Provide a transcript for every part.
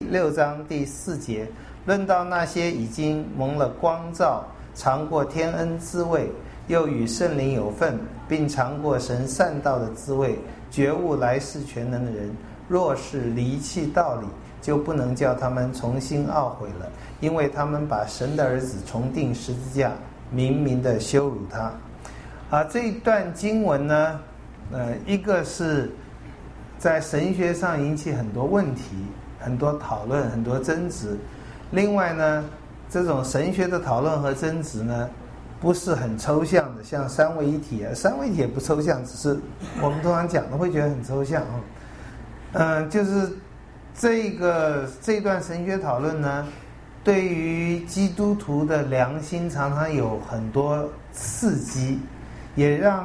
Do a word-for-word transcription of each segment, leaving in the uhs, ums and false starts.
六章第四节，论到那些已经蒙了光照，尝过天恩滋味，又与圣灵有份，并尝过神善道的滋味，觉悟来世全能的人，若是离弃道理，就不能叫他们重新懊悔了，因为他们把神的儿子重钉十字架，明明的羞辱他。啊，这一段经文呢，呃，一个是在神学上引起很多问题，很多讨论，很多争执。另外呢，这种神学的讨论和争执呢，不是很抽象的，像三位一体啊，三位一体也不抽象，只是我们通常讲的会觉得很抽象啊。嗯、呃，就是这个这段神学讨论呢，对于基督徒的良心常常有很多刺激，也让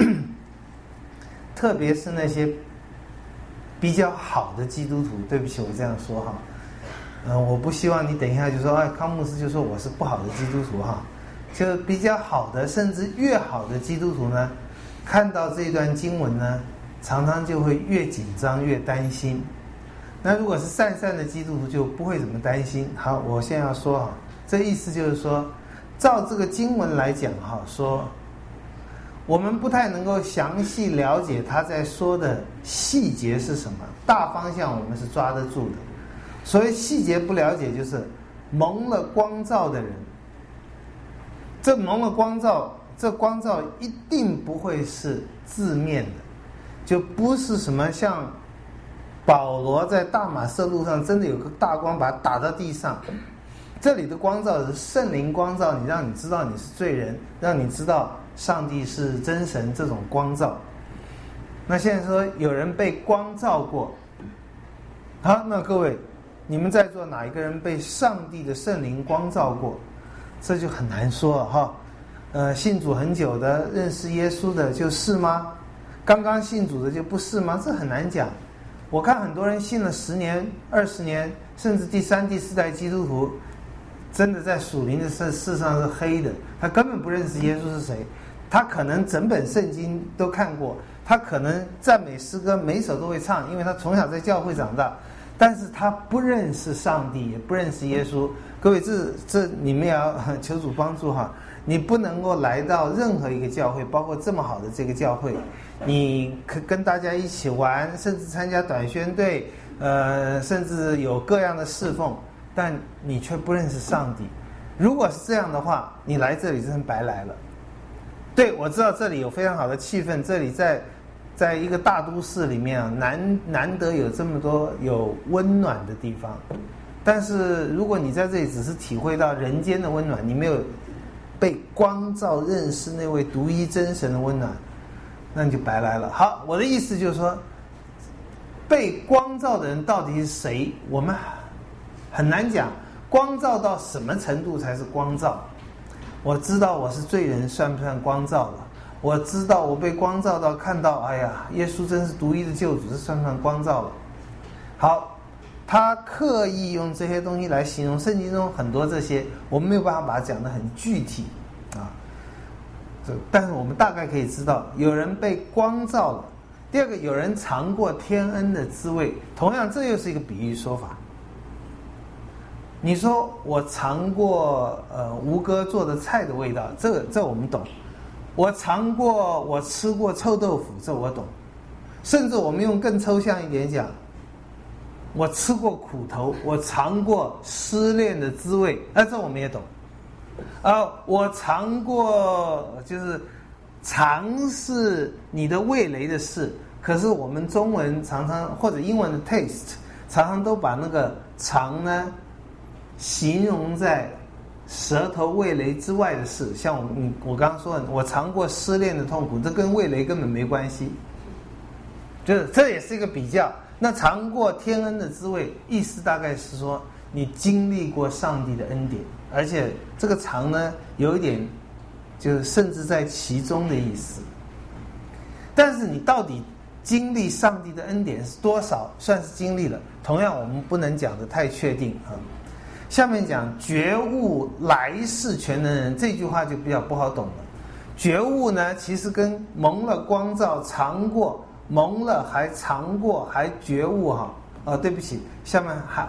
特别是那些比较好的基督徒，对不起我这样说哈，嗯、呃，我不希望你等一下就说，哎，康牧师就说我是不好的基督徒哈，就比较好的甚至越好的基督徒呢，看到这段经文呢，常常就会越紧张越担心。那如果是善善的基督徒就不会怎么担心。好，我现在要说哈，这意思就是说，照这个经文来讲哈，说我们不太能够详细了解他在说的细节是什么，大方向我们是抓得住的。所谓细节不了解，就是蒙了光照的人，这蒙了光照，这光照一定不会是字面的，就不是什么像保罗在大马色路上真的有个大光把它打到地上，这里的光照是圣灵光照你，让你知道你是罪人，让你知道上帝是真神，这种光照。那现在说有人被光照过，好，那各位你们在座哪一个人被上帝的圣灵光照过？这就很难说了哈。呃，信主很久的，认识耶稣的就是吗？刚刚信主的就不是吗？这很难讲。我看很多人信了十年、二十年，甚至第三、第四代基督徒，真的在属灵的世世上是黑的，他根本不认识耶稣是谁，他可能整本圣经都看过，他可能赞美诗歌每首都会唱，因为他从小在教会长大，但是他不认识上帝，也不认识耶稣。各位，这这你们也要求主帮助哈。你不能够来到任何一个教会，包括这么好的这个教会，你可跟大家一起玩，甚至参加短宣队，呃，甚至有各样的侍奉，但你却不认识上帝。如果是这样的话，你来这里真是白来了。对，我知道这里有非常好的气氛，这里在在一个大都市里面啊，难难得有这么多有温暖的地方。但是如果你在这里只是体会到人间的温暖，你没有被光照认识那位独一真神的温暖，那你就白来了。好，我的意思就是说，被光照的人到底是谁，我们很难讲。光照到什么程度才是光照？我知道我是罪人，算不算光照了？我知道我被光照到看到，哎呀，耶稣真是独一的救主，这算不算光照了？好。他刻意用这些东西来形容圣经中很多这些，我们没有办法把它讲得很具体啊。但是我们大概可以知道，有人被光照了。第二个，有人尝过天恩的滋味。同样，这又是一个比喻说法。你说我尝过呃吴哥做的菜的味道，这个这我们懂。我尝过，我吃过臭豆腐，这我懂。甚至我们用更抽象一点讲。我吃过苦头，我尝过失恋的滋味，啊，这我们也懂。啊，我尝过就是尝试你的味蕾的事，可是我们中文常常或者英文的 taste 常常都把那个尝呢形容在舌头味蕾之外的事，像我我刚刚说的，我尝过失恋的痛苦，这跟味蕾根本没关系，就是这也是一个比较。那尝过天恩的滋味，意思大概是说你经历过上帝的恩典，而且这个尝呢有一点就是甚至在其中的意思。但是你到底经历上帝的恩典是多少，算是经历了，同样我们不能讲得太确定啊。下面讲觉悟来世全能人，这句话就比较不好懂了。觉悟呢其实跟蒙了光照，尝过蒙了还尝过还觉悟哈啊，对不起，下面还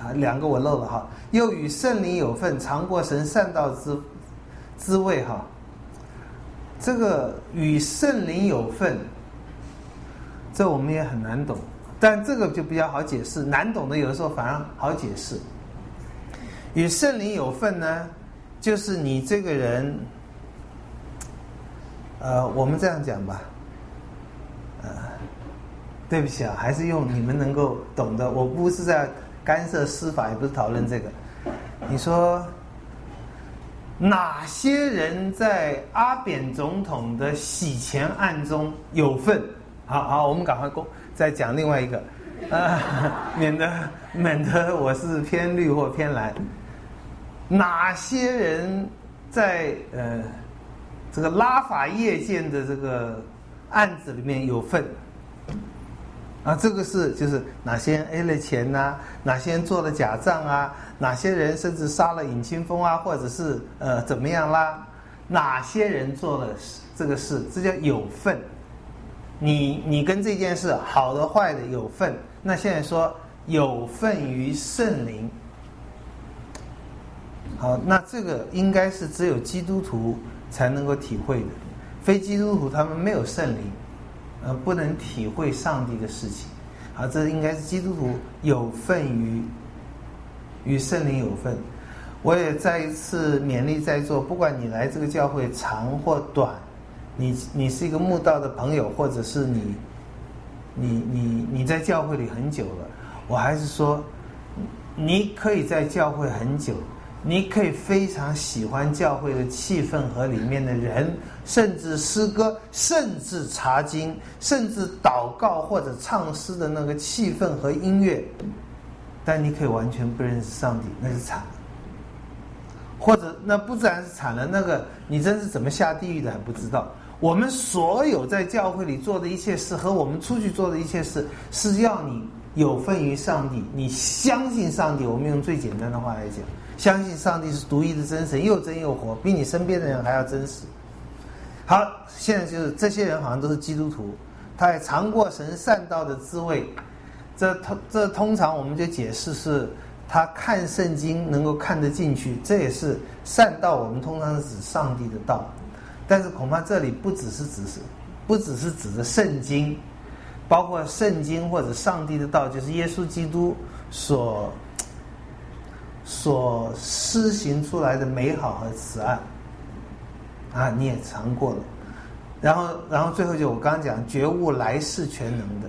啊，两个我漏了哈。又与圣灵有份，尝过神善道之滋味哈。这个与圣灵有份，这我们也很难懂，但这个就比较好解释。难懂的有的时候反而好解释。与圣灵有份呢，就是你这个人，呃，我们这样讲吧，呃，对不起啊，还是用你们能够懂的。我不是在干涉司法，也不是讨论这个。你说哪些人在阿扁总统的洗钱案中有份？好好，我们赶快过再讲另外一个，呃，免得免得我是偏绿或偏蓝。哪些人在呃这个拉法叶舰的这个案子里面有份？啊，这个是就是哪些人 A 了钱呐、啊？哪些人做了假账啊？哪些人甚至杀了尹清峰啊？或者是呃怎么样啦？哪些人做了这个事？这叫有份。你你跟这件事好的坏的有份。那现在说有份于圣灵。好，那这个应该是只有基督徒才能够体会的，非基督徒他们没有圣灵，呃，不能体会上帝的事情。好，这应该是基督徒有份于与圣灵有份。我也再一次勉励在座，不管你来这个教会长或短，你你是一个慕道的朋友，或者是你你你你在教会里很久了，我还是说，你可以在教会很久。你可以非常喜欢教会的气氛和里面的人，甚至诗歌，甚至查经，甚至祷告或者唱诗的那个气氛和音乐，但你可以完全不认识上帝，那是惨了。或者那不自然是惨了，那个你真是怎么下地狱的还不知道。我们所有在教会里做的一切事和我们出去做的一切事，是要你有份于上帝，你相信上帝。我们用最简单的话来讲，相信上帝是独一的真神，又真又活，比你身边的人还要真实。好，现在就是这些人好像都是基督徒，他也尝过神善道的滋味。这这通常我们就解释是他看圣经能够看得进去，这也是善道。我们通常是指上帝的道，但是恐怕这里不只是指是不只是指的圣经，包括圣经或者上帝的道，就是耶稣基督所所施行出来的美好和慈爱啊，你也尝过了。然后，然后最后就我刚刚讲觉悟来世全能的，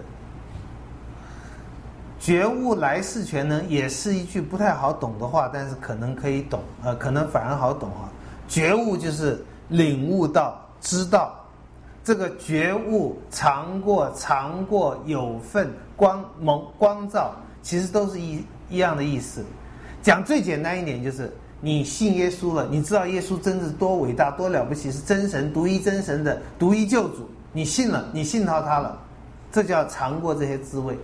觉悟来世全能也是一句不太好懂的话，但是可能可以懂，呃，可能反而好懂哈。觉悟就是领悟到、知道，这个觉悟、尝过、尝过、有份、光蒙光照，其实都是一一样的意思。讲最简单一点，就是你信耶稣了，你知道耶稣真是多伟大、多了不起，是真神、独一真神的独一救主，你信了，你信到他了，这叫尝过这些滋味。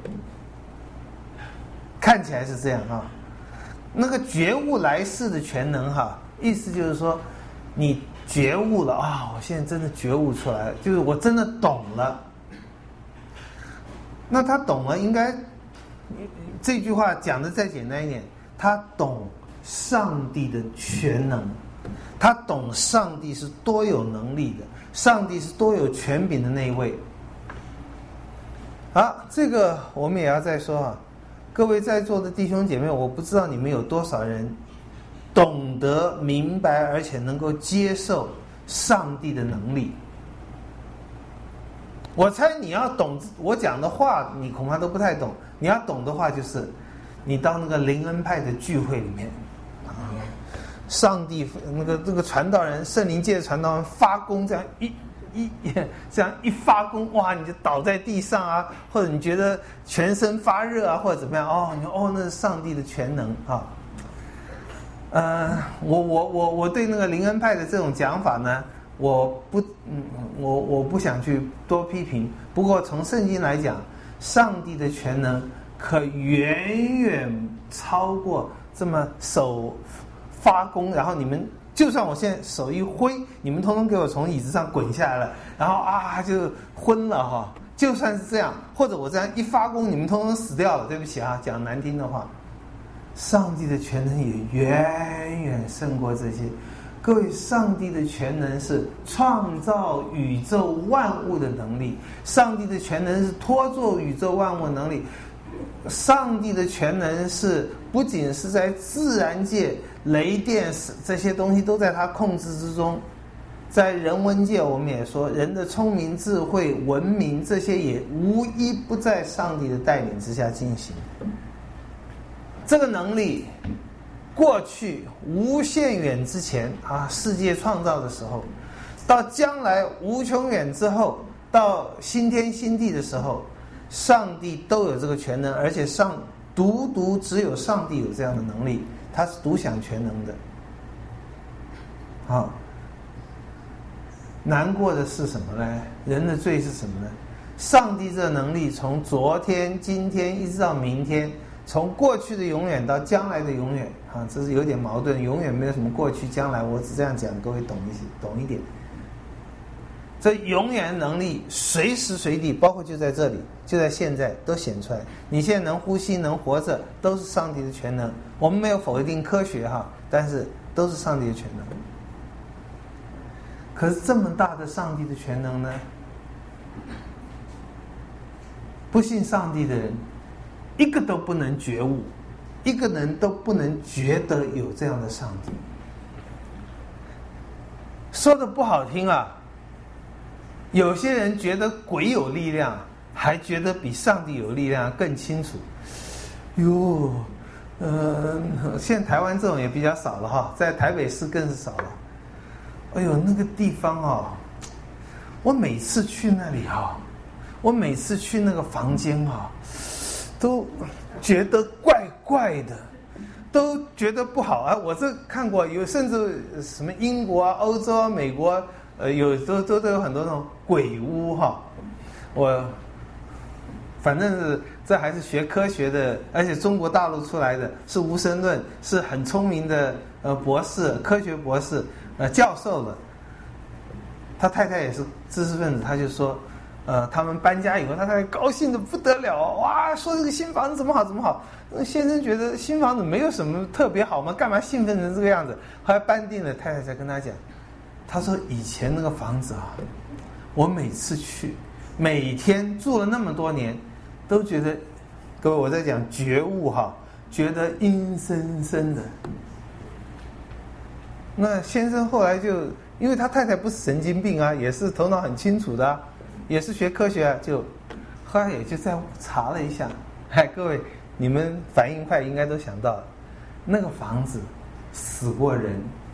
看起来是这样哈。那个觉悟来世的全能哈，意思就是说，你觉悟了啊，我现在真的觉悟出来了，就是我真的懂了。那他懂了，应该这句话讲的再简单一点。他懂上帝的全能，他懂上帝是多有能力的，上帝是多有权柄的那一位。好，这个我们也要再说啊，各位在座的弟兄姐妹，我不知道你们有多少人懂得明白而且能够接受上帝的能力。我猜你要懂我讲的话，你恐怕都不太懂。你要懂的话，就是你到那个灵恩派的聚会里面，啊，上帝那个那个传道人，圣灵界的传道人发功，这样一一这样一发功，哇，你就倒在地上啊，或者你觉得全身发热啊，或者怎么样？哦，你说哦，那是上帝的全能啊。呃，我我我我对那个灵恩派的这种讲法呢，我不嗯，我我不想去多批评。不过从圣经来讲，上帝的全能可远远超过这么手发功，然后你们就算我现在手一挥，你们通通给我从椅子上滚下来了，然后啊就昏了哈。就算是这样，或者我这样一发功，你们通通死掉了，对不起啊，讲难听的话。 上帝的全能也远远胜过这些。各位，上帝的全能是创造宇宙万物的能力，上帝的全能是托住宇宙万物的能力，上帝的全能是不仅是在自然界，雷电这些东西都在他控制之中，在人文界我们也说，人的聪明、智慧、文明这些也无一不在上帝的带领之下进行。这个能力过去无限远之前啊，世界创造的时候，到将来无穷远之后，到新天新地的时候，上帝都有这个全能，而且上独独只有上帝有这样的能力，他是独享全能的。好，难过的是什么呢？人的罪是什么呢？上帝这能力从昨天、今天一直到明天，从过去的永远到将来的永远，啊，这是有点矛盾，永远没有什么过去将来，我只这样讲，各位懂一些，懂一点。这永远能力随时随地，包括就在这里，就在现在都显出来。你现在能呼吸能活着，都是上帝的全能。我们没有否定科学哈，但是都是上帝的全能。可是这么大的上帝的全能呢，不信上帝的人一个都不能觉悟，一个人都不能觉得有这样的上帝。说的不好听啊，有些人觉得鬼有力量，还觉得比上帝有力量更清楚。哟，呃，现在台湾这种也比较少了哈，在台北市更是少了。哎呦，那个地方啊，我每次去那里啊，我每次去那个房间啊，都觉得怪怪的，都觉得不好啊。我这看过有，甚至什么英国啊、欧洲啊、美国，呃，有都都都有很多那种鬼屋哈。我反正是这还是学科学的，而且中国大陆出来的，是无神论，是很聪明的呃博士，科学博士呃教授的。他太太也是知识分子，他就说。呃，他们搬家以后，他太太高兴的不得了，哇，说这个新房子怎么好怎么好。先生觉得新房子没有什么特别好嘛，干嘛兴奋成这个样子？后来搬定了，太太才跟他讲，他说以前那个房子啊，我每次去，每天住了那么多年，都觉得，各位我在讲觉悟哈，觉得阴森森的。那先生后来就，因为他太太不是神经病啊，也是头脑很清楚的啊。也是学科学啊，就后来也就在查了一下，哎，各位你们反应快，应该都想到了，那个房子死过人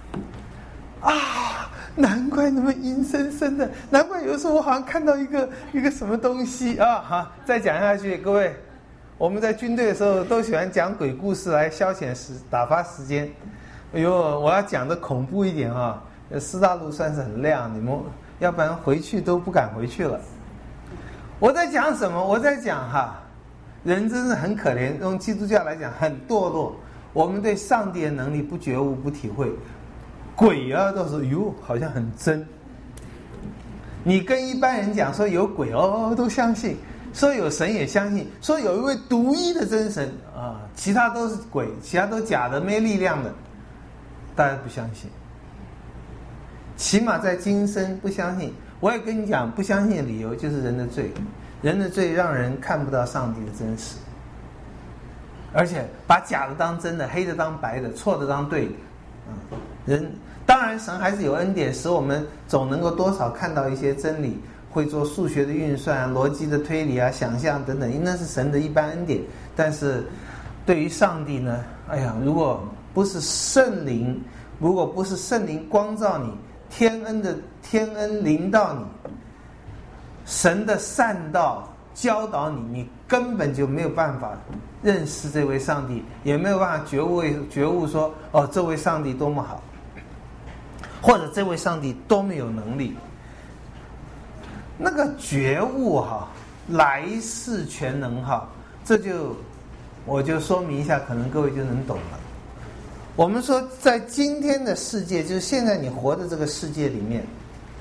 啊，难怪那么阴森森的，难怪有时候我好像看到一个一个什么东西啊。好，再讲下去，各位，我们在军队的时候都喜欢讲鬼故事来消遣时打发时间。哎呦，我要讲的恐怖一点啊，师大路算是很亮，你们。要不然回去都不敢回去了。我在讲什么？我在讲哈，人真是很可怜。用基督教来讲，很堕落。我们对上帝的能力不觉悟、不体会。鬼啊，到时候哟，好像很真。你跟一般人讲说有鬼哦，都相信；说有神也相信；说有一位独一的真神啊，其他都是鬼，其他都假的、没力量的，大家不相信。起码在今生不相信。我也跟你讲，不相信的理由就是人的罪，人的罪让人看不到上帝的真实，而且把假的当真的，黑的当白的，错的当对的。嗯，人当然神还是有恩典，使我们总能够多少看到一些真理，会做数学的运算、逻辑的推理啊、想象等等，那是神的一般恩典。但是对于上帝呢，哎呀，如果不是圣灵，如果不是圣灵光照你，天恩的天恩临到你，神的善道教导你，你根本就没有办法认识这位上帝，也没有办法觉悟觉悟说，哦，这位上帝多么好，或者这位上帝多么有能力。那个觉悟哈，来世全能哈，这就我就说明一下，可能各位就能懂了。我们说，在今天的世界，就是现在你活的这个世界里面，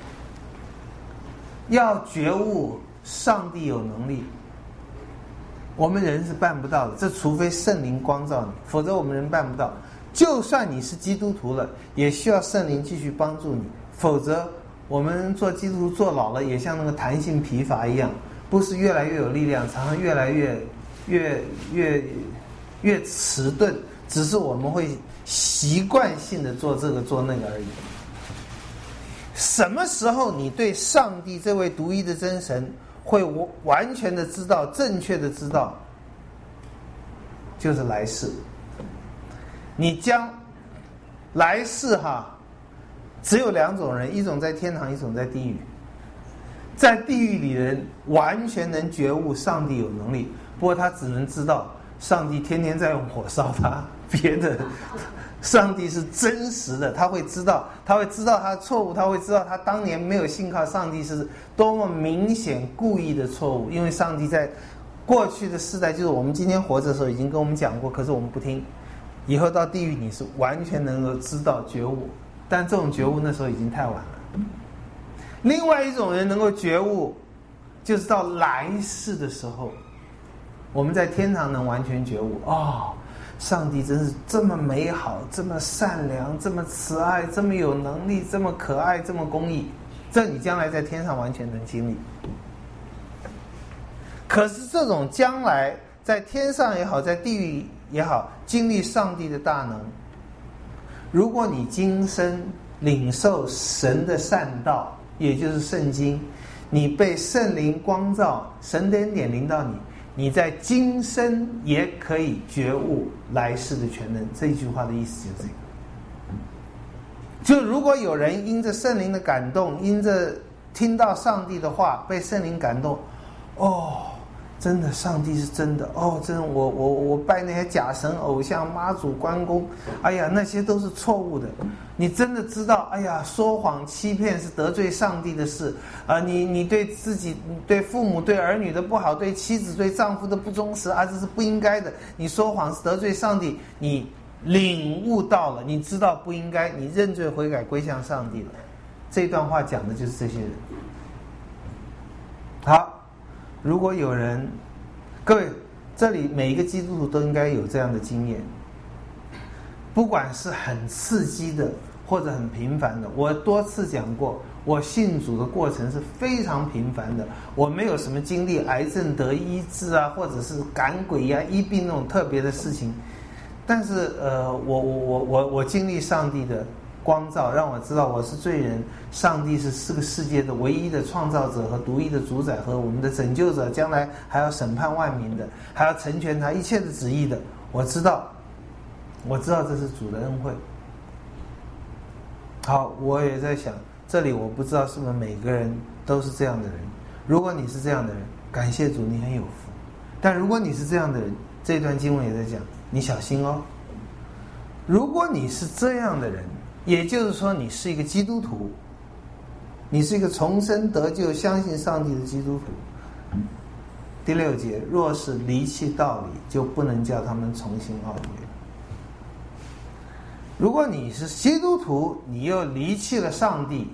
要觉悟上帝有能力， 我们人是办不到的，这除非圣灵光照你，否则我们人办不到。就算你是基督徒了，也需要圣灵继续帮助你，否则我们做基督徒做老了，也像那个弹性疲乏一样，不是越来越有力量，常常越来越越越越迟钝，只是我们会习惯性的做这个做那个而已。什么时候你对上帝这位独一的真神会完全的知道，正确的知道，就是来世。你将来世哈，只有两种人，一种在天堂，一种在地狱。在地狱里的人完全能觉悟上帝有能力，不过他只能知道上帝天天在用火烧他，别的上帝是真实的，他会知道，他会知道他的错误，他会知道他当年没有信靠上帝是多么明显故意的错误，因为上帝在过去的世代，就是我们今天活着的时候已经跟我们讲过，可是我们不听。以后到地狱你是完全能够知道觉悟，但这种觉悟那时候已经太晚了。另外一种人能够觉悟，就是到来世的时候，我们在天堂能完全觉悟，哦，上帝真是这么美好，这么善良，这么慈爱，这么有能力，这么可爱，这么公义，这你将来在天上完全能经历。可是这种将来在天上也好，在地狱也好，经历上帝的大能，如果你今生领受神的善道，也就是圣经，你被圣灵光照，神的恩典临到你，你在今生也可以觉悟来世的全能。这一句话的意思就是这个。就如果有人因着圣灵的感动，因着听到上帝的话被圣灵感动，哦，真的上帝是真的，哦，真的我我我拜那些假神偶像妈祖关公，哎呀那些都是错误的。你真的知道，哎呀说谎欺骗是得罪上帝的事啊、呃！你你对自己、对父母、对儿女的不好，对妻子、对丈夫的不忠实啊，这是不应该的。你说谎是得罪上帝，你领悟到了，你知道不应该，你认罪悔改归向上帝了。这段话讲的就是这些人。好。如果有人，各位，这里每一个基督徒都应该有这样的经验，不管是很刺激的或者很平凡的。我多次讲过，我信主的过程是非常平凡的，我没有什么经历癌症得医治啊，或者是赶鬼呀、啊、医病那种特别的事情。但是呃，我我我我我经历上帝的光照，让我知道我是罪人，上帝是这个世界的唯一的创造者和独一的主宰和我们的拯救者，将来还要审判万民的，还要成全他一切的旨意的。我知道，我知道这是主的恩惠。好，我也在想，这里我不知道是不是每个人都是这样的人。如果你是这样的人，感谢主，你很有福。但如果你是这样的人，这段经文也在讲，你小心哦。如果你是这样的人，也就是说你是一个基督徒，你是一个重生得救相信上帝的基督徒。第六节，若是离弃道理，就不能叫他们重新懊悔。如果你是基督徒，你又离弃了上帝，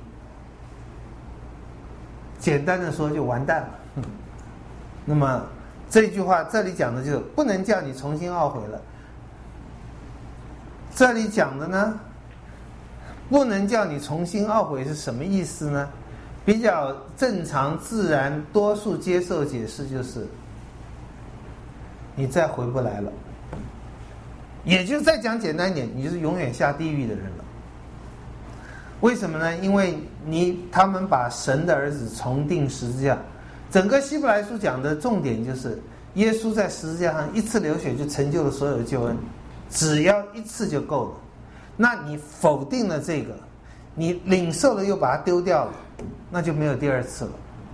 简单的说就完蛋了。那么这句话这里讲的就是不能叫你重新懊悔了。这里讲的呢，不能叫你重新懊悔是什么意思呢？比较正常自然多数接受解释就是你再回不来了，也就再讲简单一点，你就是永远下地狱的人了。为什么呢？因为你他们把神的儿子重定十字架。整个希伯来书讲的重点就是耶稣在十字架上一次流血就成就了所有的救恩，只要一次就够了。那你否定了这个，你领受了又把它丢掉了，那就没有第二次了。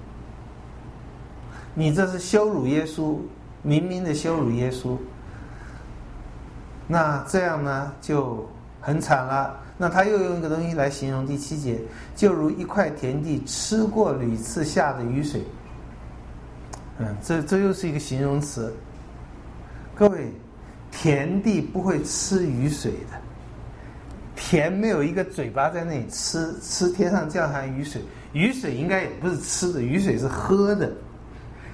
你这是羞辱耶稣，明明的羞辱耶稣。那这样呢就很惨了。那他又用一个东西来形容第七节，就如一块田地吃过屡次下的雨水。嗯，这这又是一个形容词。各位，田地不会吃雨水的，田没有一个嘴巴在那里吃吃天上降下雨水，雨水应该也不是吃的，雨水是喝的。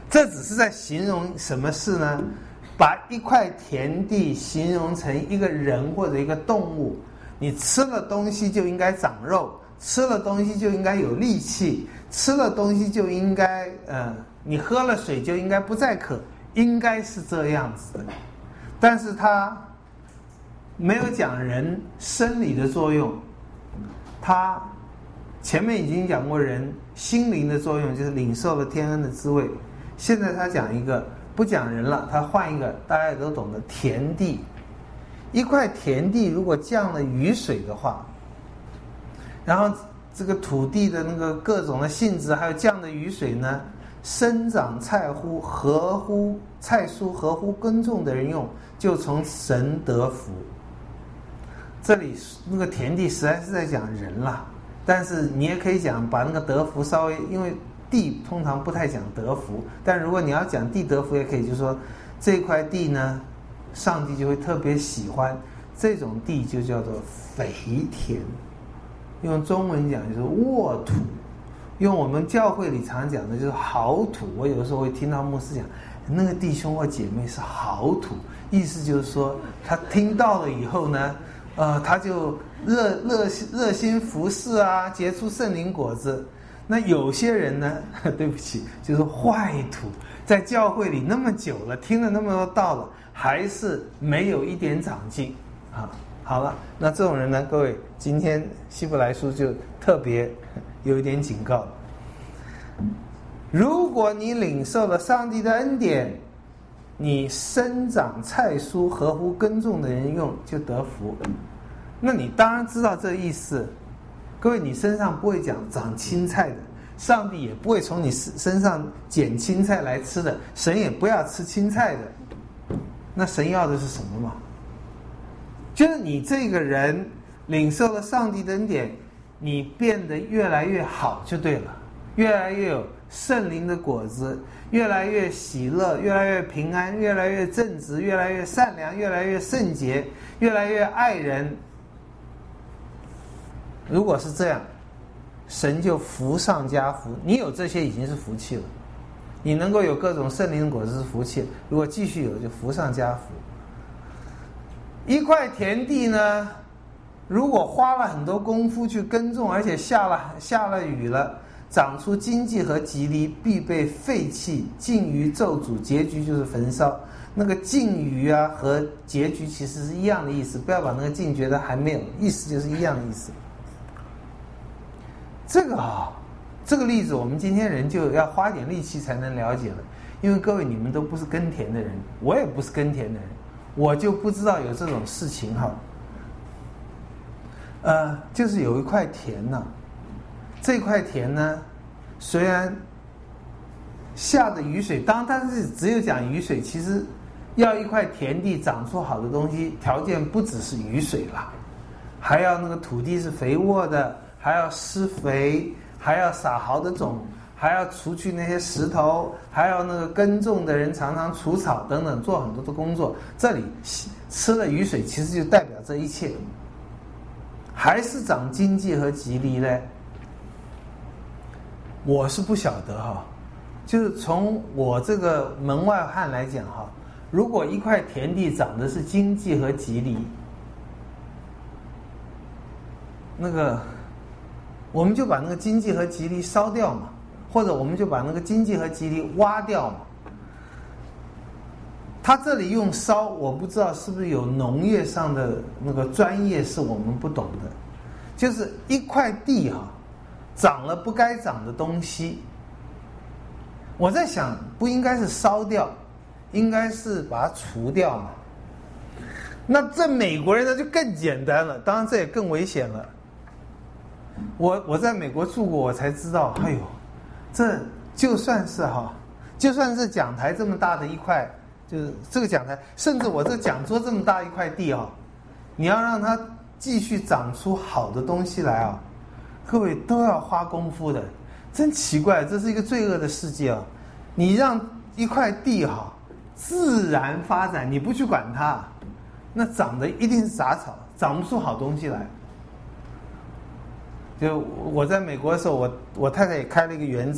这只是在形容什么事呢？把一块田地形容成一个人或者一个动物，你吃了东西就应该长肉，吃了东西就应该有力气，吃了东西就应该呃，你喝了水就应该不再渴，应该是这样子的。但是他没有讲人生理的作用，他前面已经讲过人心灵的作用，就是领受了天恩的滋味。现在他讲一个不讲人了，他换一个大家也都懂的田地。一块田地如果降了雨水的话，然后这个土地的那个各种的性质还有降的雨水呢，生长菜乎合乎菜蔬合乎耕种的人用，就从神得福。这里那个田地实在是在讲人啦，但是你也可以讲把那个得福稍微，因为地通常不太讲得福，但如果你要讲地得福也可以，就是说这块地呢，上帝就会特别喜欢，这种地就叫做肥田，用中文讲就是沃土，用我们教会里常讲的就是好土。我有的时候会听到牧师讲那个弟兄或姐妹是好土，意思就是说他听到了以后呢，呃，他就热热热心服侍啊，结出圣灵果子。那有些人呢，对不起，就是坏土，在教会里那么久了，听了那么多道了，还是没有一点长进啊。好了，那这种人呢，各位，今天希伯来书就特别有一点警告。如果你领受了上帝的恩典，你生长菜蔬合乎耕种的人用，就得福。那你当然知道这意思。各位，你身上不会讲长青菜的，上帝也不会从你身上捡青菜来吃的，神也不要吃青菜的。那神要的是什么嘛？就是你这个人领受了上帝的恩典，你变得越来越好就对了，越来越有圣灵的果子，越来越喜乐，越来越平安，越来越正直，越来越善良，越来越圣洁，越来越爱人。如果是这样，神就福上加福。你有这些已经是福气了，你能够有各种圣灵的果子是福气，如果继续有就福上加福。一块田地呢，如果花了很多功夫去耕种，而且下了下了雨了，长出荆棘和棘藜，必被废弃，尽于咒诅，结局就是焚烧。那个尽于啊和结局其实是一样的意思，不要把那个尽觉得还没有，意思就是一样的意思。这个啊，这个例子我们今天人就要花点力气才能了解了，因为各位你们都不是耕田的人，我也不是耕田的人，我就不知道有这种事情哈。呃，就是有一块田呢、啊，这块田呢，虽然下的雨水，当但是只有讲雨水，其实要一块田地长出好的东西，条件不只是雨水啦，还要那个土地是肥沃的。还要施肥，还要撒好的种，还要除去那些石头，还要那个耕种的人常常除草等等，做很多的工作。这里吃了雨水，其实就代表这一切。还是长荆棘和棘藜呢？我是不晓得哈，就是从我这个门外汉来讲哈，如果一块田地长的是荆棘和棘藜，那个。我们就把那个荆棘和棘藜烧掉嘛，或者我们就把那个荆棘和棘藜挖掉嘛。他这里用烧，我不知道是不是有农业上的那个专业是我们不懂的。就是一块地哈、啊，长了不该长的东西，我在想不应该是烧掉，应该是把它除掉嘛。那这美国人呢就更简单了，当然这也更危险了。我我在美国住过，我才知道，哎呦，这就算是哈，就算是讲台这么大的一块，就是这个讲台，甚至我这讲桌这么大一块地啊，你要让它继续长出好的东西来啊，各位都要花功夫的，真奇怪，这是一个罪恶的世界啊！你让一块地哈自然发展，你不去管它，那长的一定是杂草，长不出好东西来。就我在美国的时候，我我太太也开了一个园子嘛，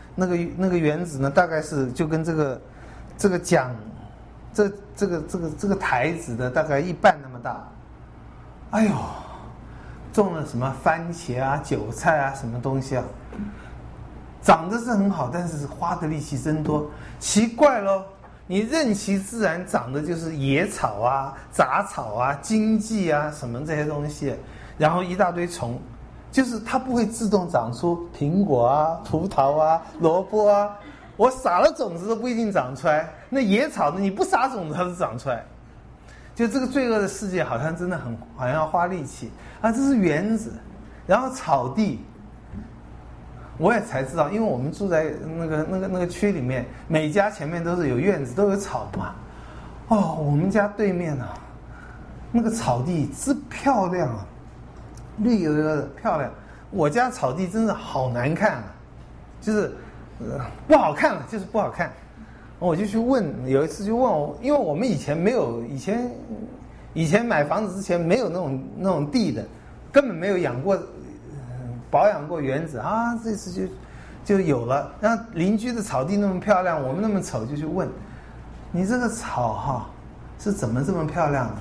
那个那个园子呢，大概是就跟这个这个桨，这这个这个这个台子的大概一半那么大。哎呦，种了什么番茄啊、韭菜啊，什么东西啊，长得是很好，但是花的力气真多。奇怪咯，你任其自然长的就是野草啊、杂草啊、荆棘啊什么这些东西，然后一大堆虫。就是它不会自动长出苹果啊、葡萄啊、萝卜啊，我撒了种子都不一定长出来。那野草呢，你不撒种子它都长出来。就这个罪恶的世界，好像真的很好像要花力气啊。这是园子，然后草地，我也才知道，因为我们住在那个那个那个区里面，每家前面都是有院子，都有草嘛。哦，我们家对面啊，那个草地之漂亮啊！绿油油的漂亮，我家草地真的好难看啊，就是、呃、不好看了，就是不好看。我就去问，有一次就问我，因为我们以前没有，以前以前买房子之前没有那种那种地的，根本没有养过、呃、保养过园子啊，这次就就有了。然后邻居的草地那么漂亮，我们那么丑，就去问你这个草哈是怎么这么漂亮的？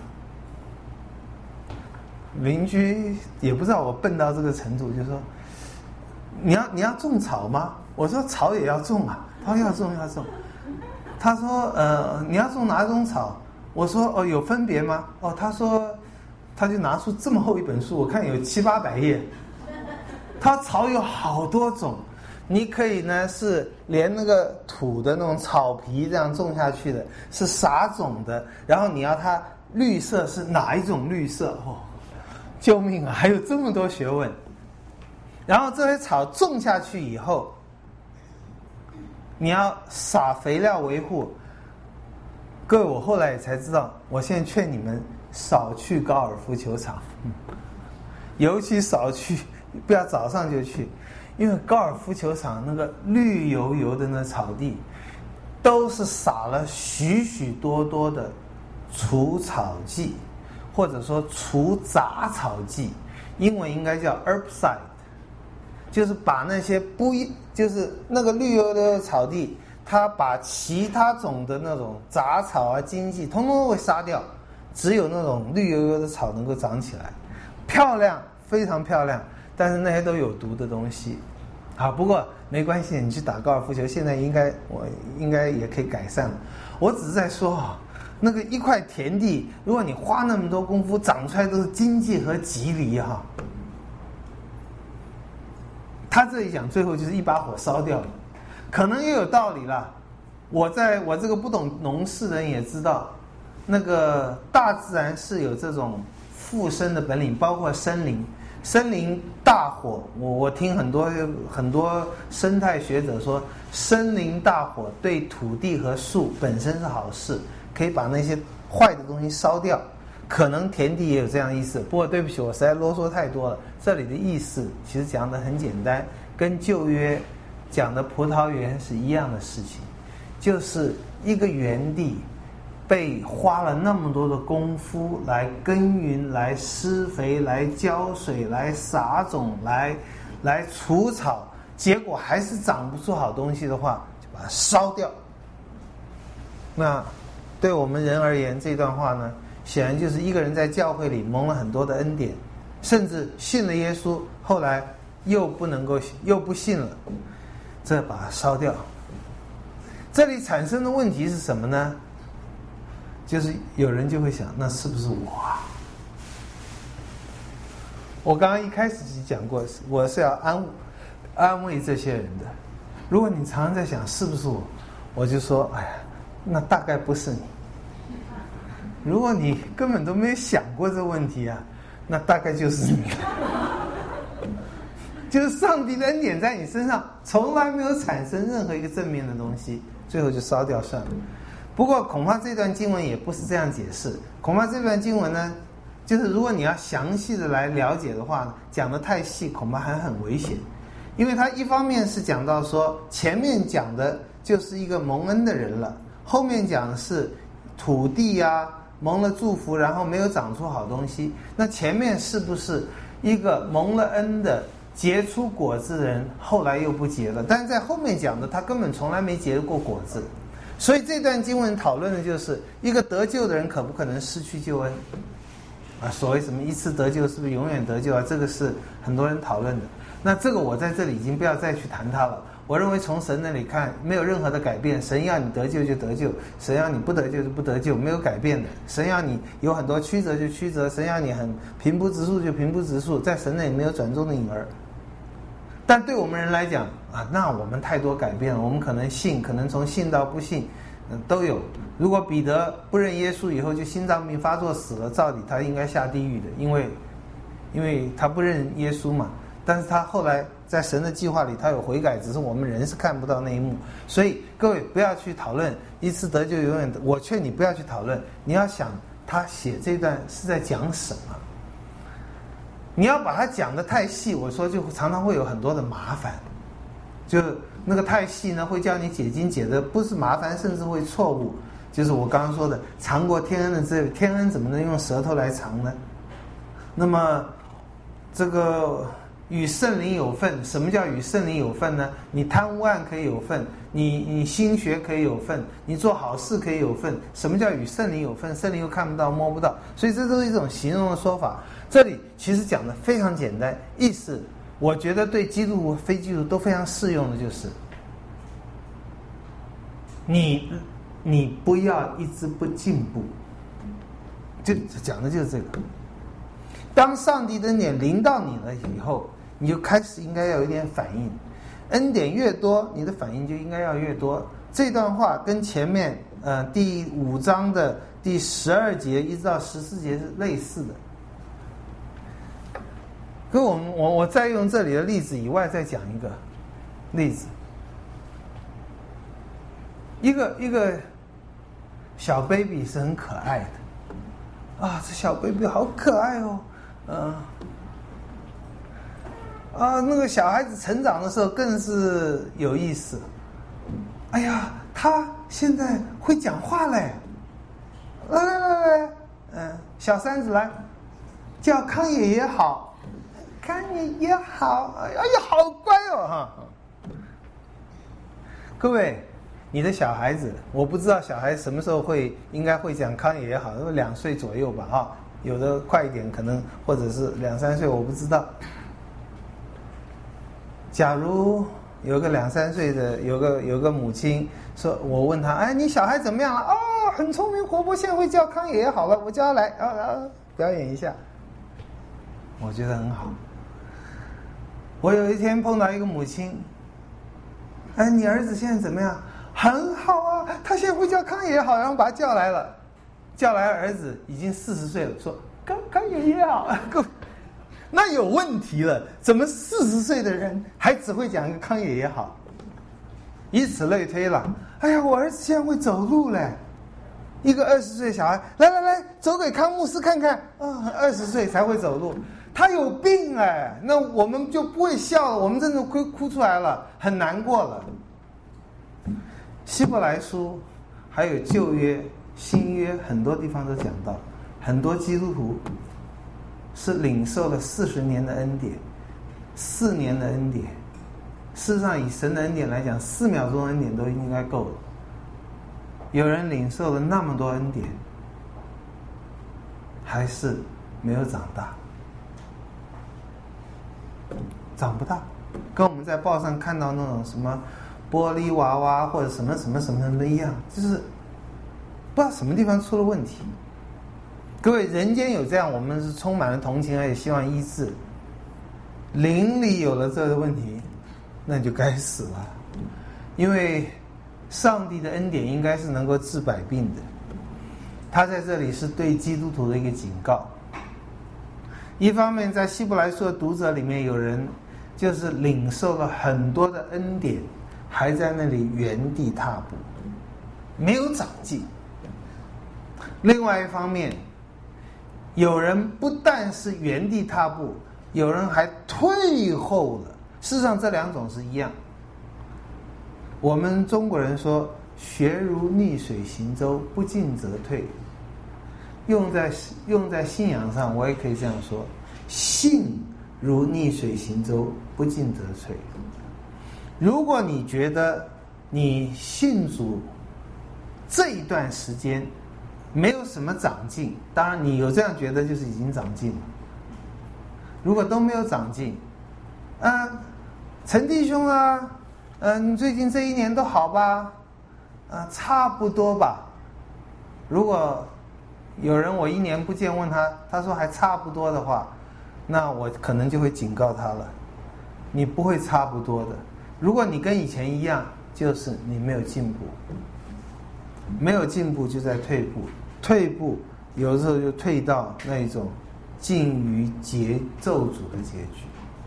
邻居也不知道我笨到这个程度，就说你要你要种草吗？我说草也要种啊。他说要种要种。他说呃你要种哪种草？我说哦有分别吗？哦他说他就拿出这么厚一本书，我看有七八百页。他草有好多种，你可以呢是连那个土的那种草皮这样种下去的，是撒种的，然后你要它绿色是哪一种绿色？哦。救命啊！还有这么多学问。然后这些草种下去以后，你要撒肥料维护。各位，我后来也才知道，我现在劝你们少去高尔夫球场，嗯、尤其少去，不要早上就去，因为高尔夫球场那个绿油油的那草地，都是撒了许许多多的除草剂。或者说除杂草剂，英文应该叫 herbicide， 就是把那些不一就是那个绿油油的草地，它把其他种的那种杂草啊、荆棘通通会杀掉，只有那种绿油油的草能够长起来，漂亮，非常漂亮。但是那些都有毒的东西。好，不过没关系，你去打高尔夫球，现在应该我应该也可以改善了。我只是在说那个一块田地，如果你花那么多功夫，长出来都是荆棘和棘藜哈。他这里讲最后就是一把火烧掉了，可能也有道理啦。我在我这个不懂农事的人也知道，那个大自然是有这种附身的本领，包括森林。森林大火，我我听很多很多生态学者说，森林大火对土地和树本身是好事。可以把那些坏的东西烧掉，可能田地也有这样的意思。不过对不起，我实在啰嗦太多了。这里的意思其实讲得很简单，跟旧约讲的葡萄园是一样的事情，就是一个园地被花了那么多的功夫来耕耘、来施肥、来浇水、来撒种、来来除草，结果还是长不出好东西的话，就把它烧掉。那对我们人而言，这段话呢，显然就是一个人在教会里蒙了很多的恩典，甚至信了耶稣，后来又不能够又不信了，这把它烧掉。这里产生的问题是什么呢？就是有人就会想，那是不是我啊？我刚刚一开始就讲过，我是要安安慰这些人的。如果你常常在想是不是我，我就说，哎呀，那大概不是你。如果你根本都没有想过这个问题啊，那大概就是你。就是上帝的恩典在你身上从来没有产生任何一个正面的东西，最后就烧掉算了。不过恐怕这段经文也不是这样解释，恐怕这段经文呢，就是如果你要详细的来了解的话，讲得太细恐怕还很危险。因为它一方面是讲到说，前面讲的就是一个蒙恩的人了，后面讲的是土地啊蒙了祝福，然后没有长出好东西。那前面是不是一个蒙了恩的结出果子的人后来又不结了，但是在后面讲的他根本从来没结过果子。所以这段经文讨论的就是一个得救的人可不可能失去救恩啊？所谓什么一次得救是不是永远得救啊？这个是很多人讨论的。那这个我在这里已经不要再去谈它了。我认为从神那里看没有任何的改变，神要你得救就得救，神要你不得救就不得救，没有改变的。神要你有很多曲折就曲折，神要你很平铺直述就平铺直述，在神那里没有转中的影儿。但对我们人来讲啊，那我们太多改变了，我们可能信，可能从信到不信，嗯，都有。如果彼得不认耶稣以后就心脏病发作死了，照理他应该下地狱的，因为因为他不认耶稣嘛。但是他后来在神的计划里他有悔改，只是我们人是看不到那一幕。所以各位不要去讨论一次得救永远得，我劝你不要去讨论，你要想他写这段是在讲什么。你要把它讲得太细，我说就常常会有很多的麻烦，就那个太细呢，会叫你解经解的不是麻烦，甚至会错误。就是我刚刚说的，尝过天恩的滋味，天恩怎么能用舌头来尝呢？那么这个与圣灵有份，什么叫与圣灵有份呢？你贪污案可以有份，你你心学可以有份，你做好事可以有份。什么叫与圣灵有份？圣灵又看不到摸不到，所以这都是一种形容的说法。这里其实讲的非常简单，意思我觉得对基督徒非基督徒都非常适用的就是你你不要一直不进步，就讲的就是这个。当上帝的恩典临到你了以后，你就开始应该要有一点反应，恩典越多，你的反应就应该要越多。这段话跟前面呃第五章的第十二节一直到十四节是类似的。可我们我我再用这里的例子以外再讲一个例子，一个一个小 baby 是很可爱的啊，这小 baby 好可爱哦，嗯、呃、啊，那个小孩子成长的时候更是有意思。哎呀，他现在会讲话嘞！来来来来，嗯，小三子来，叫康爷爷好。康爷爷好，哎呀，好乖哦哈！各位，你的小孩子，我不知道小孩什么时候会，应该会讲康爷爷好，两岁左右吧哈，有的快一点，可能或者是两三岁，我不知道。假如有个两三岁的，有个有个母亲说，我问他，哎，你小孩怎么样了？哦，很聪明活泼，现在会叫康爷爷好了，我叫他来啊啊，表演一下，我觉得很好。我有一天碰到一个母亲，哎，你儿子现在怎么样？很好啊，他现在会叫康爷爷好，然后把他叫来了，叫来儿子已经四十岁了，说康康爷爷好，那有问题了，怎么四十岁的人还只会讲一个康爷爷好？以此类推了。哎呀，我儿子现在会走路嘞，一个二十岁小孩，来来来，走给康牧师看看啊，二十岁才会走路。他有病哎，那我们就不会笑了，我们真的哭哭出来了，很难过了。希伯来书还有旧约、新约很多地方都讲到，很多基督徒是领受了四十年的恩典，四年的恩典。事实上，以神的恩典来讲，四秒钟恩典都应该够了。有人领受了那么多恩典，还是没有长大。长不大，跟我们在报上看到那种什么玻璃娃娃或者什么什么什么什么一样，就是不知道什么地方出了问题。各位，人间有这样，我们是充满了同情，而且希望医治。灵里有了这个问题，那你就该死了，因为上帝的恩典应该是能够治百病的。他在这里是对基督徒的一个警告。一方面，在希伯来书的读者里面，有人就是领受了很多的恩典，还在那里原地踏步，没有长进。另外一方面，有人不但是原地踏步，有人还退后了。事实上，这两种是一样。我们中国人说“学如逆水行舟，不进则退”。用在用在信仰上，我也可以这样说：信如逆水行舟，不进则退。如果你觉得你信主这一段时间没有什么长进，当然你有这样觉得就是已经长进了。如果都没有长进，啊，陈弟兄啊，嗯、呃，你最近这一年都好吧？啊，差不多吧。如果有人我一年不见问他，他说还差不多的话，那我可能就会警告他了，你不会差不多的。如果你跟以前一样，就是你没有进步，没有进步就在退步，退步有的时候就退到那一种近于结咒诅的结局。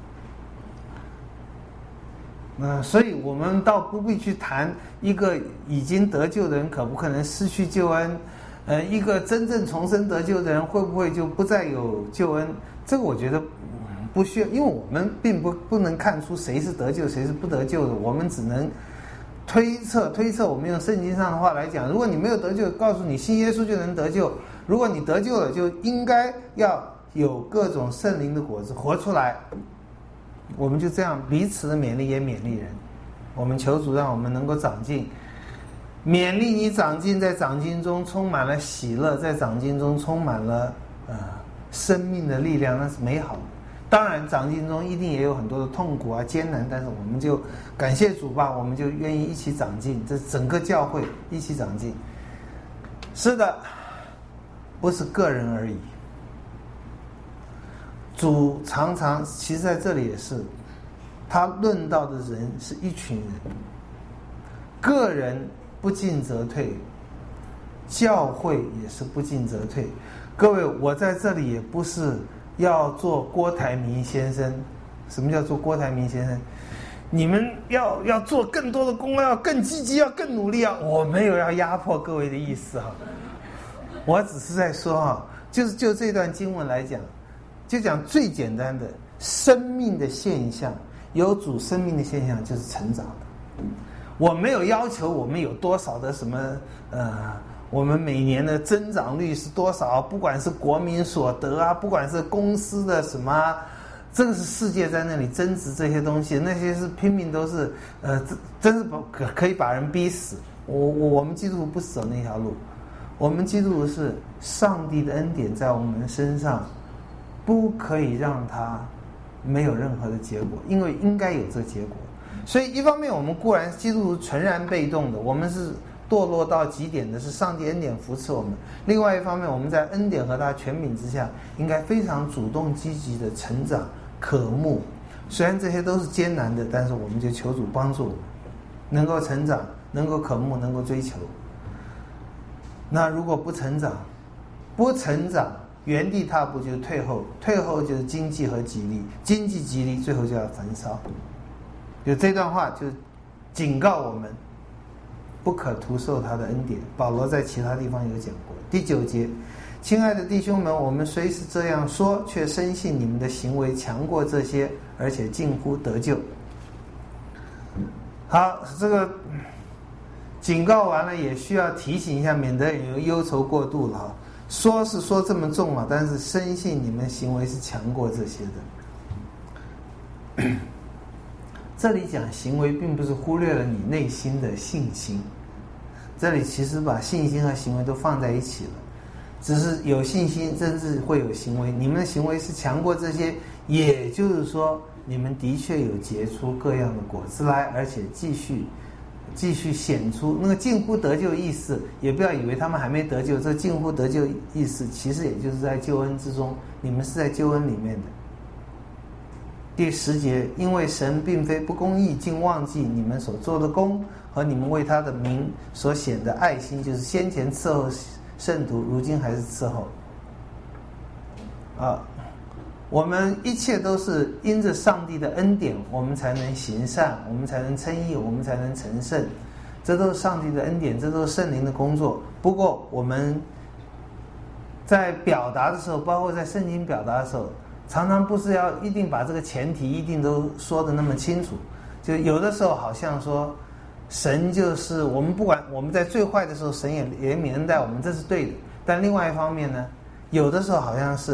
那所以我们倒不必去谈一个已经得救的人可不可能失去救恩，呃，一个真正重生得救的人会不会就不再有救恩？这个我觉得不需要，因为我们并不不能看出谁是得救谁是不得救的，我们只能推测推测。我们用圣经上的话来讲，如果你没有得救，告诉你信耶稣就能得救；如果你得救了，就应该要有各种圣灵的果子活出来。我们就这样彼此的勉励也勉励人，我们求主让我们能够长进，勉励你长进，在长进中充满了喜乐，在长进中充满了呃生命的力量，那是美好的。当然长进中一定也有很多的痛苦啊艰难，但是我们就感谢主吧，我们就愿意一起长进，这整个教会一起长进。是的，不是个人而已，主常常其实在这里也是，他论到的人是一群人，个人不进则退，教会也是不进则退。各位，我在这里也不是要做郭台铭先生。什么叫做郭台铭先生？你们要要做更多的工，要更积极，要更努力啊！我没有要压迫各位的意思哈，我只是在说哈，就是就这段经文来讲，就讲最简单的生命的现象，有主生命的现象就是成长的。我没有要求我们有多少的什么呃。我们每年的增长率是多少？不管是国民所得啊，不管是公司的什么、啊，这个是世界在那里增值这些东西，那些是拼命都是呃，真是可可以把人逼死。我我我们基督徒不是走那条路，我们基督徒是上帝的恩典在我们身上，不可以让它没有任何的结果，因为应该有这个结果。所以一方面我们固然基督徒纯然被动的，我们是堕落到极点的，是上帝恩典扶持我们。另外一方面，我们在恩典和他权柄之下，应该非常主动积极的成长渴慕。虽然这些都是艰难的，但是我们就求主帮助我们能够成长，能够渴慕，能够追求。那如果不成长不成长原地踏步就是退后，退后就是经济和激励，经济激励最后就要焚烧。就这段话就警告我们不可徒受他的恩典。保罗在其他地方有讲过。第九节，亲爱的弟兄们，我们虽是这样说，却深信你们的行为强过这些，而且近乎得救。好，这个警告完了，也需要提醒一下，免得有忧愁过度了哈。说是说这么重了，但是深信你们行为是强过这些的。这里讲行为，并不是忽略了你内心的信心，这里其实把信心和行为都放在一起了。只是有信心，甚至会有行为。你们的行为是强过这些，也就是说，你们的确有结出各样的果子来，而且继续继续显出那个近乎得救意思。也不要以为他们还没得救，这近乎得救意思，其实也就是在救恩之中，你们是在救恩里面的。第十节，因为神并非不公义，竟忘记你们所做的功和你们为他的名所显的爱心，就是先前伺候圣徒，如今还是伺候。啊，我们一切都是因着上帝的恩典，我们才能行善，我们才能称义，我们才能成圣。这都是上帝的恩典，这都是圣灵的工作。不过我们在表达的时候，包括在圣经表达的时候，常常不是要一定把这个前提一定都说得那么清楚。就有的时候好像说神就是我们，不管我们在最坏的时候神也怜悯恩待我们，这是对的。但另外一方面呢，有的时候好像是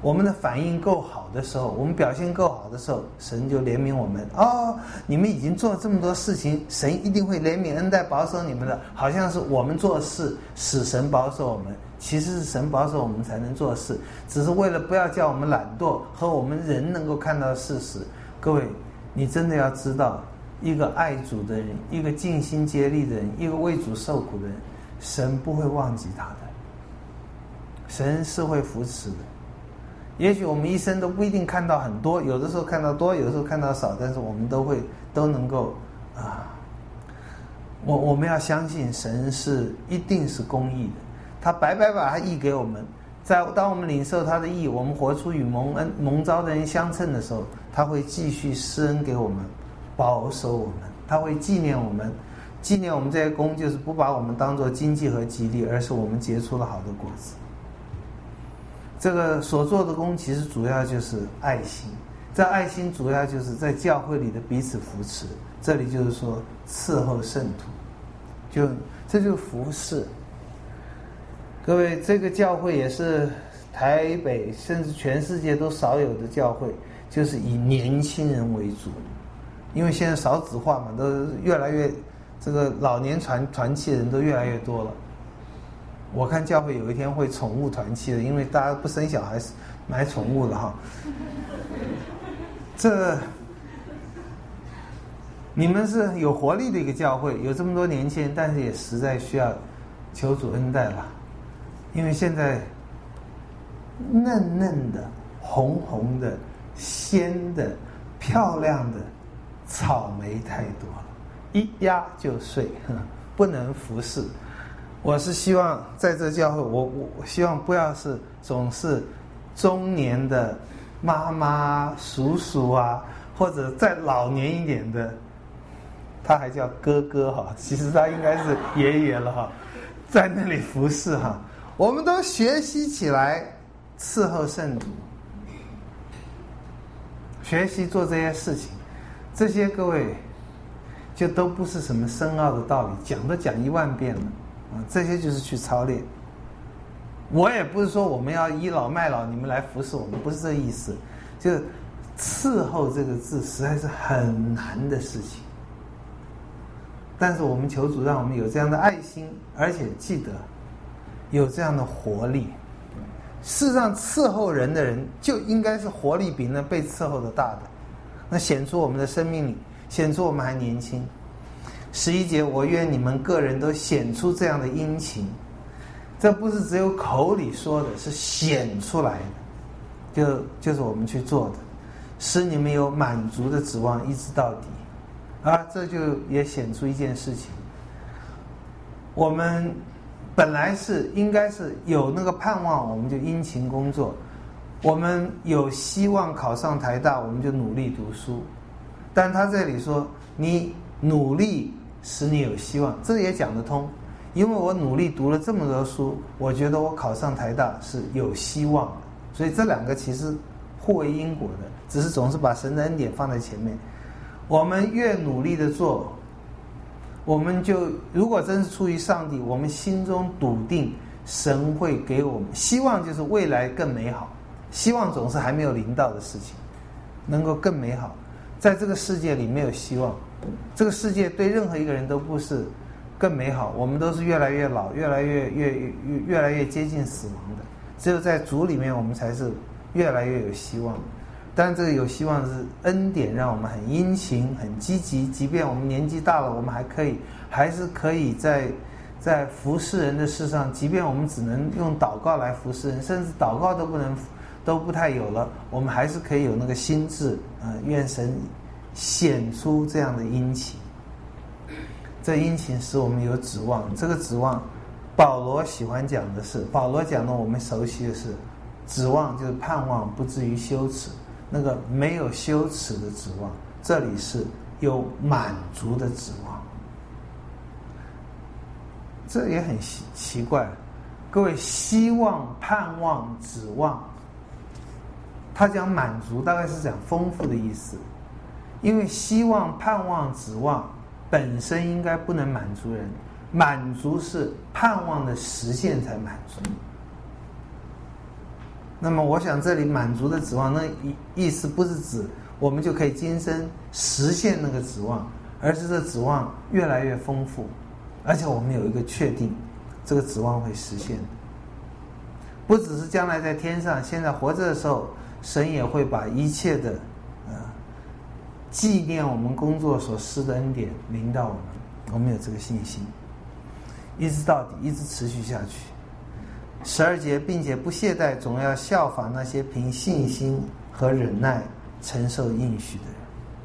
我们的反应够好的时候，我们表现够好的时候，神就怜悯我们。哦，你们已经做了这么多事情，神一定会怜悯恩待保守你们的。好像是我们做事使神保守我们，其实是神保守我们才能做事，只是为了不要叫我们懒惰和我们人能够看到事实。各位，你真的要知道，一个爱主的人，一个尽心竭力的人，一个为主受苦的人，神不会忘记他的，神是会扶持的。也许我们一生都不一定看到很多，有的时候看到多，有的时候看到少，但是我们都会都能够啊，我我们要相信神是一定是公义的，他白白把他义给我们，在当我们领受他的义，我们活出与蒙恩蒙召的人相称的时候，他会继续施恩给我们，保守我们，他会纪念我们，纪念我们这些功，就是不把我们当作经济和吉利，而是我们结出了好的果子。这个所做的功其实主要就是爱心，这爱心主要就是在教会里的彼此扶持，这里就是说伺候圣徒，就这就是服事。各位，这个教会也是台北甚至全世界都少有的教会，就是以年轻人为主，因为现在少子化嘛，都越来越这个老年团团契的人都越来越多了。我看教会有一天会宠物团契的，因为大家不生小孩买宠物了哈。这你们是有活力的一个教会，有这么多年轻人，但是也实在需要求主恩待了，因为现在嫩嫩的、红红的、鲜的、漂亮的草莓太多了，一压就碎，不能服侍。我是希望在这教会，我我希望不要是总是中年的妈妈、叔叔啊，或者再老年一点的，他还叫哥哥哈，其实他应该是爷爷了哈，在那里服侍哈。我们都学习起来，伺候圣徒，学习做这些事情，这些各位就都不是什么深奥的道理，讲都讲一万遍了。这些就是去操练。我也不是说我们要倚老卖老，你们来服侍我们，不是这意思。就是伺候这个字实在是很难的事情，但是我们求主让我们有这样的爱心，而且记得有这样的活力。事实上，伺候人的人就应该是活力比那被伺候的大的，那显出我们的生命力，显出我们还年轻。十一节，我愿你们个人都显出这样的殷勤，这不是只有口里说的，是显出来的，就就是我们去做的，使你们有满足的指望，一直到底。啊，这就也显出一件事情，我们本来是应该是有那个盼望，我们就殷勤工作；我们有希望考上台大，我们就努力读书。但他这里说，你努力使你有希望，这也讲得通，因为我努力读了这么多书，我觉得我考上台大是有希望的，所以这两个其实互为因果的，只是总是把神的恩典放在前面。我们越努力的做，我们就如果真是出于上帝，我们心中笃定神会给我们希望，就是未来更美好。希望总是还没有临到的事情，能够更美好。在这个世界里没有希望，这个世界对任何一个人都不是更美好，我们都是越来越老，越来越越越越来越接近死亡的。只有在主里面，我们才是越来越有希望。但这个有希望是恩典，让我们很殷勤、很积极。即便我们年纪大了，我们还可以，还是可以在在服侍人的事上，即便我们只能用祷告来服侍人，甚至祷告都不能。都不太有了，我们还是可以有那个心智，呃，愿神显出这样的殷勤。这殷勤使我们有指望，这个指望，保罗喜欢讲的是，保罗讲的我们熟悉的是，指望就是盼望不至于羞耻，那个没有羞耻的指望，这里是有满足的指望。这也很奇奇怪，各位，希望、盼望、指望。他讲满足大概是讲丰富的意思，因为希望、盼望、指望本身应该不能满足人，满足是盼望的实现才满足。 那么我想这里满足的指望，那意思不是指我们就可以今生实现那个指望，而是这指望越来越丰富，而且我们有一个确定，这个指望会实现的。不只是将来在天上，现在活着的时候，神也会把一切的呃纪念我们工作所施的恩典临到我们，我们有这个信心，一直到底，一直持续下去。十二节，并且不懈怠，总要效法那些凭信心和忍耐承受应许的人。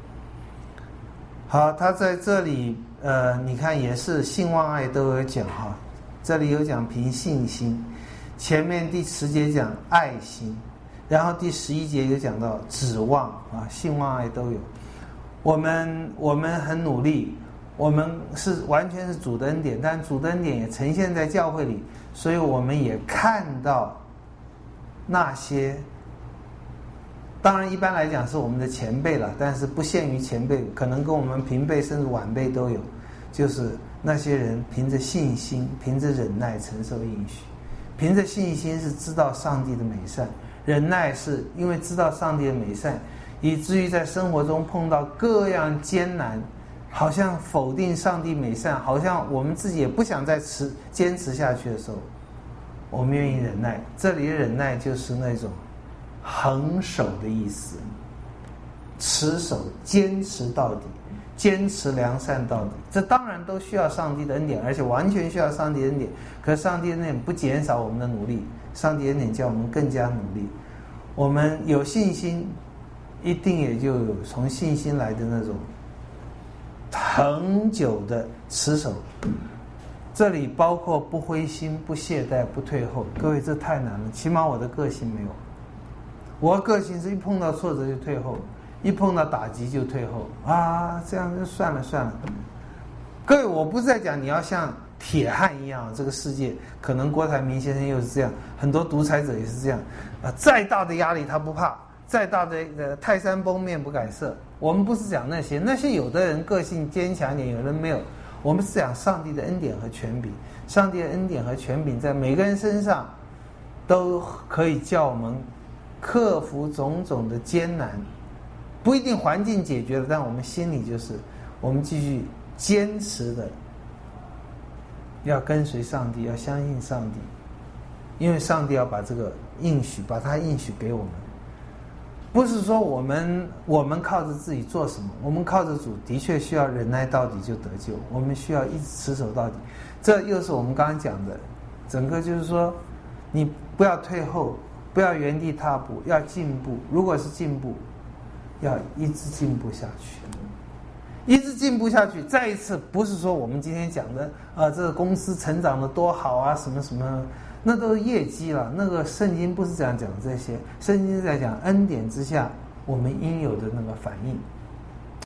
好，他在这里呃，你看也是信望爱都有讲哈，这里有讲凭信心，前面第十节讲爱心，然后第十一节有讲到指望啊，信望爱都有。我们我们很努力，我们是完全是主的恩典，但主的恩典也呈现在教会里，所以我们也看到那些，当然一般来讲是我们的前辈了，但是不限于前辈，可能跟我们平辈甚至晚辈都有，就是那些人凭着信心，凭着忍耐承受应许。凭着信心是知道上帝的美善，忍耐是因为知道上帝的美善，以至于在生活中碰到各样艰难，好像否定上帝美善，好像我们自己也不想再持坚持下去的时候，我们愿意忍耐。这里的忍耐就是那种恒守的意思，持守，坚持到底，坚持良善到底。这当然都需要上帝的恩典，而且完全需要上帝的恩典。可是上帝的恩典不减少我们的努力，上帝的恩典叫我们更加努力。我们有信心，一定也就有从信心来的那种恒久的持守。这里包括不灰心、不懈怠、不退后。各位，这太难了，起码我的个性没有。我的个性是一碰到挫折就退后，一碰到打击就退后啊，这样就算了算了。各位，我不是在讲你要像铁汉一样，这个世界可能郭台铭先生又是这样，很多独裁者也是这样啊，再大的压力他不怕，再大的呃泰山崩面不敢涉。我们不是讲那些，那些有的人个性坚强一点，有人没有。我们是讲上帝的恩典和权柄，上帝的恩典和权柄在每个人身上都可以叫我们克服种种的艰难，不一定环境解决了，但我们心里就是我们继续坚持的要跟随上帝，要相信上帝，因为上帝要把这个应许，把他应许给我们。不是说我们我们靠着自己做什么，我们靠着主的确需要忍耐到底就得救，我们需要一直持守到底。这又是我们刚刚讲的，整个就是说你不要退后，不要原地踏步，要进步。如果是进步，要一直进步下去，一直进步下去。再一次，不是说我们今天讲的啊，这个公司成长的多好啊，什么什么，那都是业绩了。那个圣经不是这样讲的，这些圣经是在讲恩典之下我们应有的那个反应。